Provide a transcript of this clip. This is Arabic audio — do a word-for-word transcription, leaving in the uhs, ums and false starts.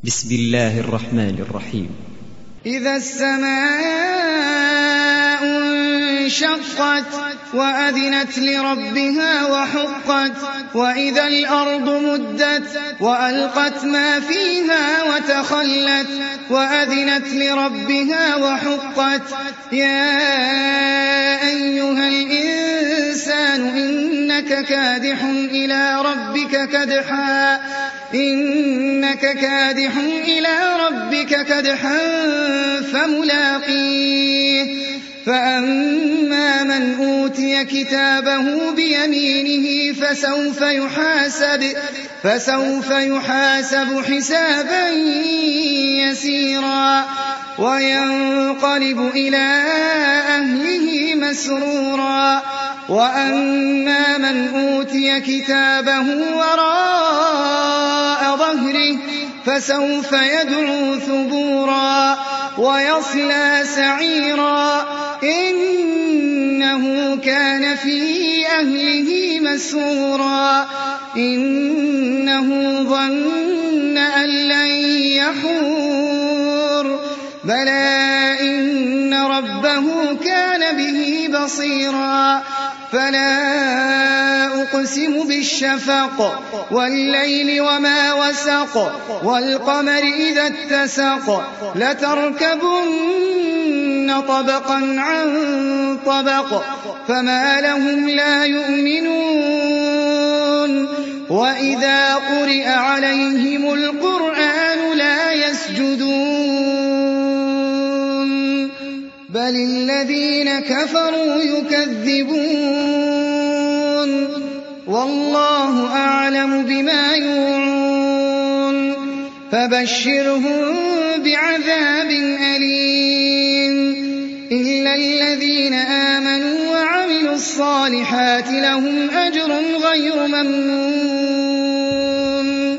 بسم الله الرحمن الرحيم. إذا السماء انشقت وأذنت لربها وحقت وإذا الأرض مدت وألقت ما فيها وتخلت وأذنت لربها وحقت يا أيها الإنسان إنك كادح إلى ربك كدحا إنك كادح إلى ربك كدحا فملاقيه فأما من أوتي كتابه بيمينه فسوف يحاسب فسوف يحاسب حسابا يسيرا وينقلب إلى أهله مسرورا وأما من أوتي كتابه وراء ظهره فسوف يدعو ثبورا ويصلى سعيرا إنه كان في أهله مسرورا إنه ظن أن لن يحور بلى إن ربه كان به بصيرا فلا أقسم بالشفق والليل وما وسق والقمر إذا اتسق لتركبن طبقا عن طبق فما لهم لا يؤمنون وإذا قرئ عليهم القرآن لا يسجدون بل الذين كفروا يكذبون والله أعلم بما يوعون فبشرهم بعذاب أليم إلا الذين آمنوا وعملوا الصالحات لهم أجر غير ممنون